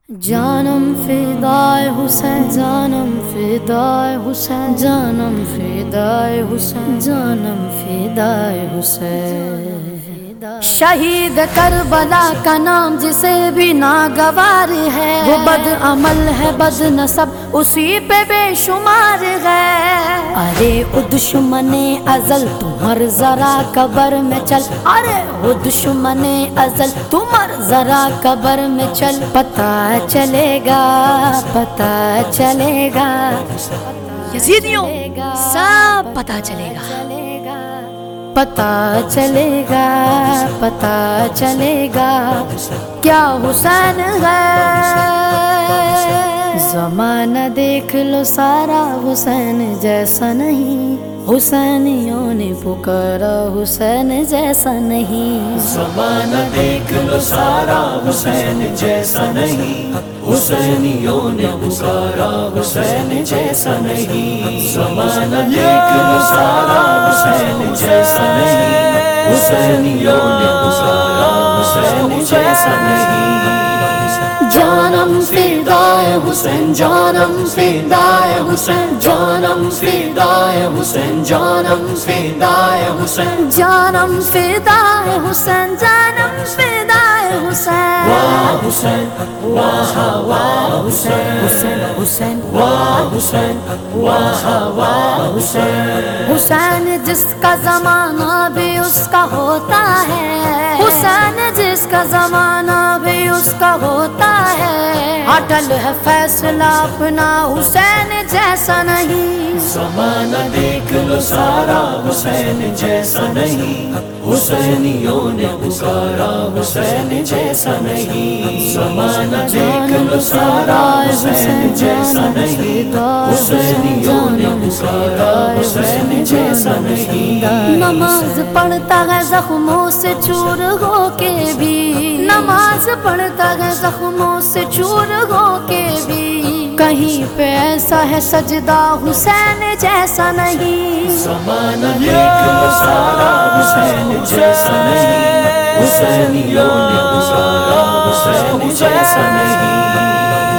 جانم فدائے حسین، جانم فدائے حسین، جانم فدائے حسین، جانم فدائے حسین۔ شہید کربلا کا نام جسے بھی ناگوار ہے، وہ بد عمل ہے بد نسب اسی پہ بے شمار ہے۔ ارے او دشمن ازل تمہار ذرا قبر میں چل، ارے او دشمن ازل تمہار ذرا قبر میں چل، پتہ چلے گا پتہ چلے گا، یزیدیوں سب پتہ چلے گا، پتہ چلے گا پتہ چلے گا کیا حسین ہے۔ زمانہ دیکھ لو سارا حسین جیسا نہیں، حسینیوں نے پکارا حسین جیسا نہیں۔ زمانہ دیکھ لو سارا حسین جیسا نہیں، حسینیوں نے پکارا حسین جیسا نہیں۔ زمانہ دیکھ لو سارا حسین جیسا نہیں، حسینیوں نے پکارا حسین جیسا نہیں۔ جانم فدائے حسین، جانم فدائے حسین، جانم فدائے حسین، جانم فدائے حسین، جانم فدائے حسین، جانم فدائے حسین۔ واہ حسین واہ واہ حسین، حسین حسین واہ حسین واہ واہ حسین۔ حسین جس کا زمانہ بھی اس کا ہوتا ہے، حسین جس کا زمانہ بھی اس کا ہوتا ہے، اٹل ہے فیصلہ اپنا حسین جیسا نہیں۔ زمانہ دیکھ لو سارا حسین جیسا نہیں، حسینیوں نے پکارا حسین جیسا نہیں۔ زمانہ دیکھ لو سارا حسین جیسا نہیں، حسینیوں نے پکارا حسین جیسا نہیں۔ نماز پڑھتا ہے زخموں سے چور ہو کے بھی، نماز پڑھتا ہے زخموں سے چور ہو کے بھی، کہیں پہ ایسا ہے سجدہ حسین جیسا نہیں۔ زمانہ دیکھ لو سارا حسین جیسا نہیں، حسینیوں نے پکارا حسین جیسا نہیں۔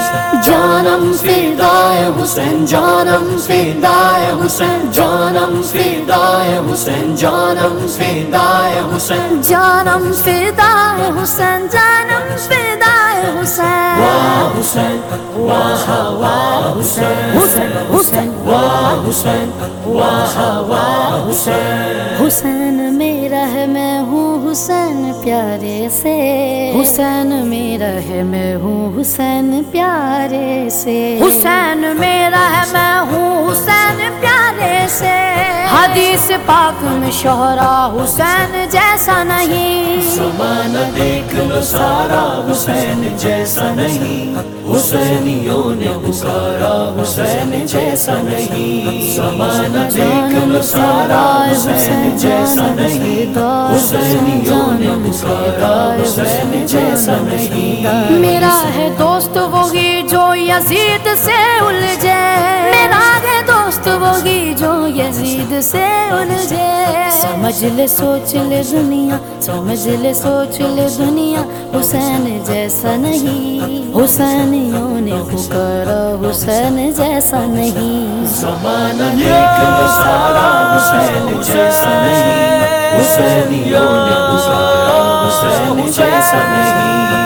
جانم فدائے حسین، جانم فدائے حسین، جانم فدائے حسین، جانم فدائے حسین، جانم فدائے حسین، جانم فدائے حسین۔ واہ حسین واہ واہ حسین، حسین حسین واہ حسین واہ واہ حسین۔ حسین میرا ہے میں ہوں حسین پیارے سے، حسین میرا ہے میں ہوں حسین پیارے سے، حسین میرا ہے میں ہوں حسین پیارے سے، حدیث پاک میں شہرا حسین جیسا نہیں۔ زمانہ دیکھ لو سارا حسین جیسا نہیں، حسینیوں نے پکارا حسین جیسا نہیں۔ زمانہ دیکھ لو سارا حسین جیسا نہیں، حسینیوں نے پکارا حسین جیسا نہیں۔ میرا ہے دوست وہی جو یزید سے الجھے، میرا ہے دوست وہی جو یزید سے الجھے، سمجھ لے سوچ لے دنیا، سمجھ لے سوچ لے دنیا، حسین جیسا نہیں، حسینیوں نے پکارا حسین جیسا نہیں۔ زمانہ دیکھ لو سارا حسین جیسا نہیں، حسینیوں نے پکارا حسین جیسا نہیں۔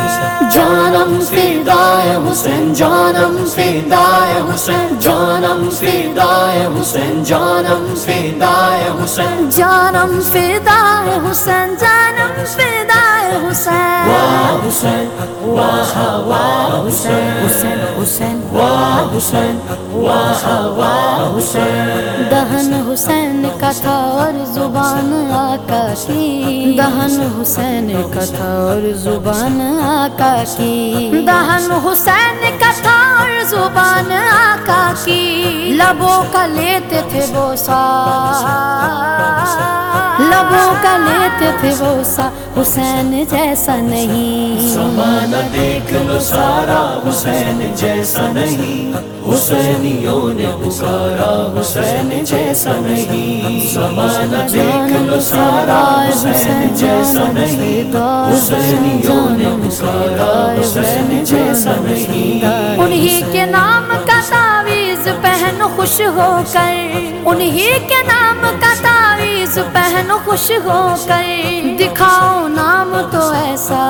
جانم فدائے حسین، جانم فدائے حسین، جانم فدائے حسین، جانم فدائے حسین، جانم فدائے حسین، جانم فدائے حسین۔ واہ حسین واہ واہ حسین، حسین حسین واہ حسین واہ واہ حسین۔ دہن حسین کا تھا اور زبان آقا کی، دہن حسین کا تھا اور زبان آقا کی، دہن حسین کا تھا اور زبان آقا کی، لبوں کا لیتے تھے بوسہ، لبوں کا لیتے تھے وہ سا حسین جیسا نہیں زمانہ دیکھ لو سارا حسین جیسا نہیں حسینیوں نے پکارا حسین جیسا نہیں زمانہ دیکھ لو سارا حسین جیسا نہیں حسینیوں نے پکارا حسین جیسا نہیں انہی کے نام کا تعویذ پہن خوش ہو کر انہی کے نام کا تعویذ پہن خوش ہو کر دکھاؤ نام تو ایسا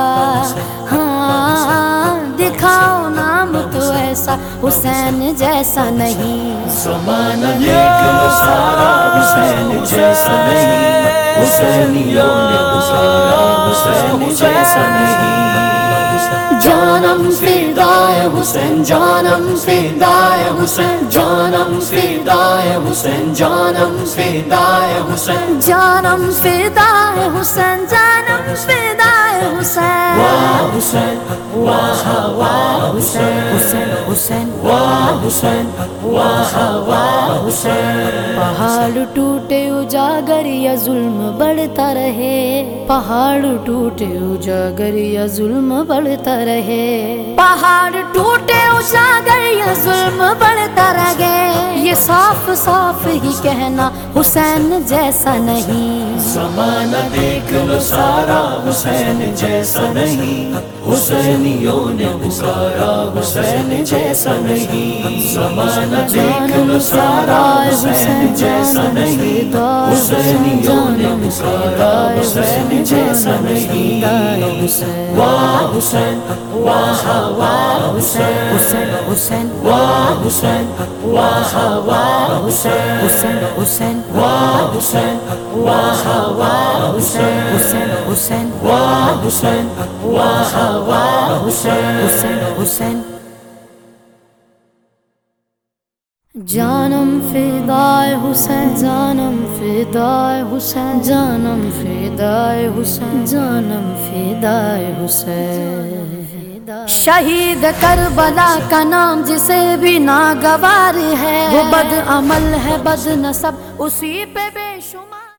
ہاں دکھاؤ نام تو ایسا حسین جیسا نہیں زمانہ دیکھ لو سارا حسین جیسا نہیں حسینیوں نے پکارا حسین جیسا نہیں جانم فدائے حسین جانم فدائے حسین جانم فدائے حسین جانم فدائے حسین جانم فدائے حسین جانم فدائے حسین واہ حسین واہ واہ حسین حسین حسین واہ حسین واہ واہ حسین پہاڑ ٹوٹے اجاگر یا ظلم بڑھتا رہے پہاڑ ٹوٹے اجاگر یا ظلم بڑھتا رہے پہاڑ ٹوٹے اجاگر یا ظلم بڑھتا رہے یہ صاف صاف ہی کہنا حسین جیسا نہیں زمانہ دیکھ لو سارا حسین جیسا نہیں حسینیوں نے پکارا حسین جیسا نہیں زمانہ دیکھ لو سارا حسین جیسا نہیں حسینیوں نے پکارا حسین جیسا نہیں واہ حسین واہ واہ حسین حسین حسین واہ حسین واہ واہ حسین حسین حسین واہ حسین واہ واہ حسین حسین حسین واہ حسین واہ واہ حسین حسین حسین جانم فدائے حسین جانم فدائے حسین جانم فدائے حسین جانم فدائے حسین شہید کربلا کا نام جسے بھی ناگوار ہے وہ بد عمل ہے بد نسب اسی پہ بے شمار